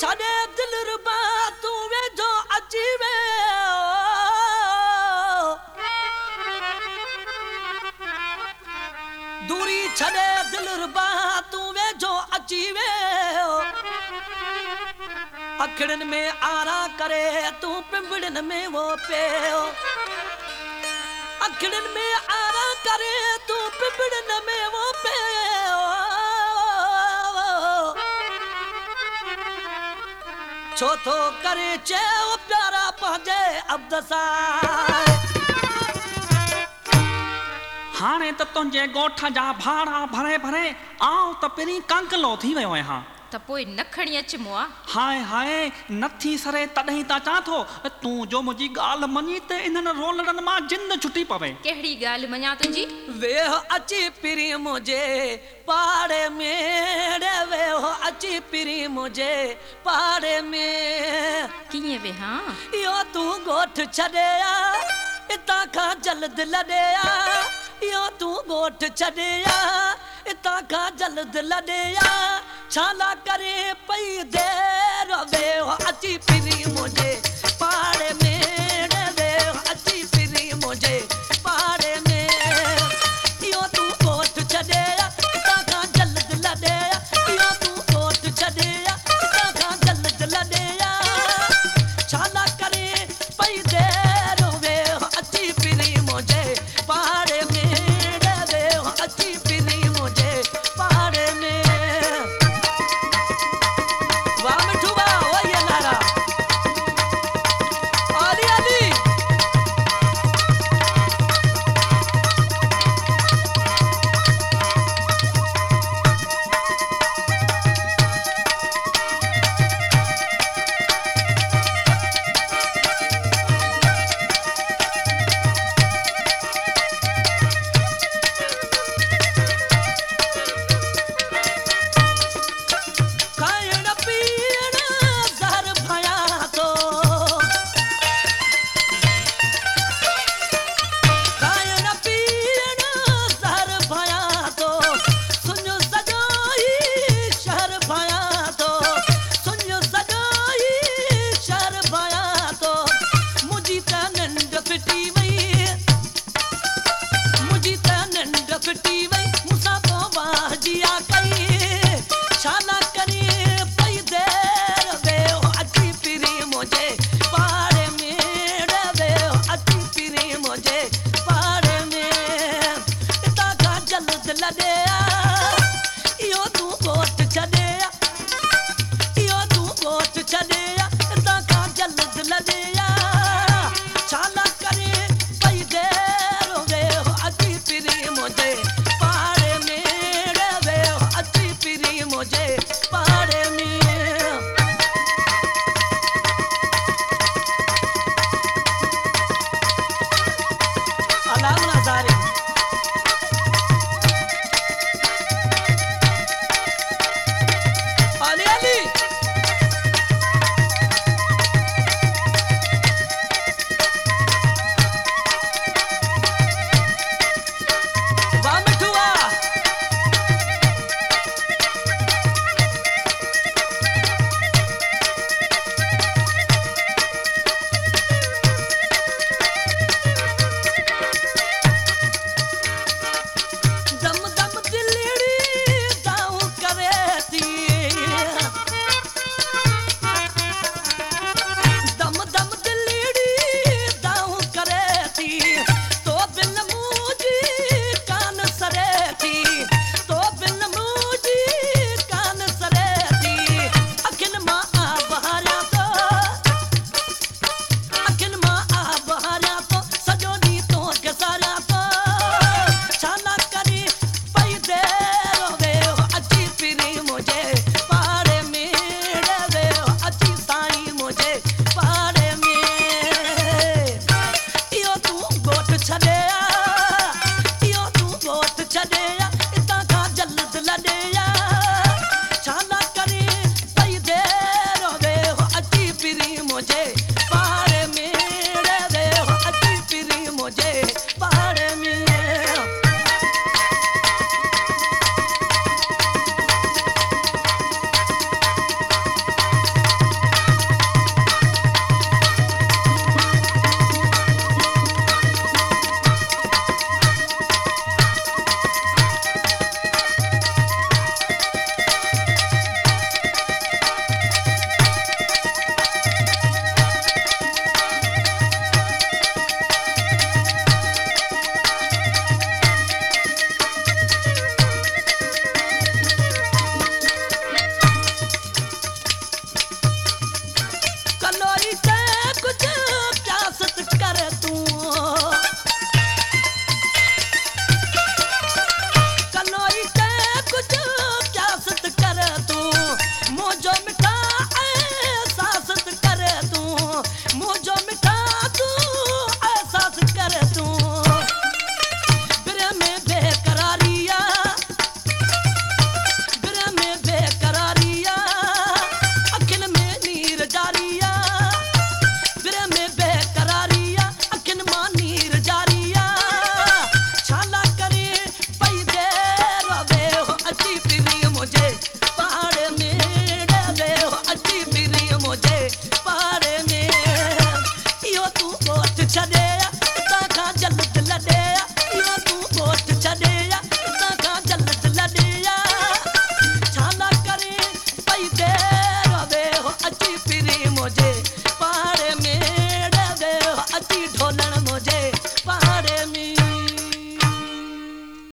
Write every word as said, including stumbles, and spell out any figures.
छड़े दिल रुबा तू वेझो अची वे दूरी छड़े दिल रुबा तू वेझो अची वे अखड़न में आरा करे तू पिंबड़न में वो पियो अखड़न में आरा करे तू पिंबड़न में वो पियो छो तो करे चयो प्यारा पंहिंजे अब्दसा हाणे त तुंहिंजे ॻोठ जा भाड़ा भरे भरे आउं त पहिरीं कंकलो थी वियो आहियां त पोइ न खणी अच मुआ हाय हाय नथी सरे तॾहिं त चां थो तूं जो मुंहिंजी ॻाल्हि मञी त इन्हनि रोलड़नि मां जिंद छुटी पवे कहिड़ी ॻाल्हि मञा तुंहिंजी वेह अची पिरी मुंहिंजे पाड़े में रे वेह अची पिरी मुंहिंजे पाड़े में कीअं वेहा इहो तूं ॻोठ छॾे आ इतां खां जल्द लॾे आ इहो तूं ॻोठ छॾे आ इतां खां जल्द लॾे आ छाला करे पई देर वेह अची पिरी मुंहिंजे पाड़े में रे वेह अची पिरी मुंहिंजे पाड़े में इहो तूं ॻोठ छॾे आ इतां खां जल्द लॾे आ इहो तूं ॻोठ छॾे आ इतां खां जल्द लॾे आ छाला करे पई देर वेह अची पिरी मुंहिंजे पाड़े में रे वेह अची पिरी मुंहिंजे पाड़े में वाह मिठू वाह ओ ये नारा अली अली खाइण पीअण ज़हर भया थो खाइण पीअण ज़हर भया थो सुञ सॼो ई शहर भया थो सुञ सॼो ई शहर भया थो मुंहिंजी त निंड फिटी वई मुंहिंजी त निंड फिटी वई मूंसां पोइ वाहजिया कई छाला करे पई देर वेह अची पिरी मुंहिंजे पाड़े में रे वेह अची पिरी मुंहिंजे पाड़े में इतां खां जल्द लॾे आ इहो तूं ॻोठ छॾे आ इहो तूं ॻोठ छॾे आ इतां खां जल्द लॾे आ छाला करे पई देर वेह अची पिरी मुंहिंजे पाड़े में रे वेह अची पिरी मुंहिंजे पाड़े में अलाम नज़ारे अली अली वाह मिठू वाह दम दम दिलड़ी दाऊ करे थी दम दम दिलड़ी दाऊ करे थी तो बिन मुंहिंजी कान सरे थी तो बिन मुंहिंजी कान सरे थी अखियुनि मां आब हारियां थो अखियुनि मां आब हारियां थो सॼो ॾींहुं तोखे सारियां थो छाला करे पई देर वेह अची पिरी मुंहिंजे पाड़े में रे वेह अची साईं मुंहिंजे पाड़े में इहो तूं ॻोठ छॾे आ इहो तूं ॻोठ छॾे आ इतां खां जल्द लॾे आ छाला करे पई देर वेह अची पिरी मुंहिंजे पाड़े में रे वेह अची पिरी मुंहिंजे पाड़े में जे पाड़े में अची ढोलण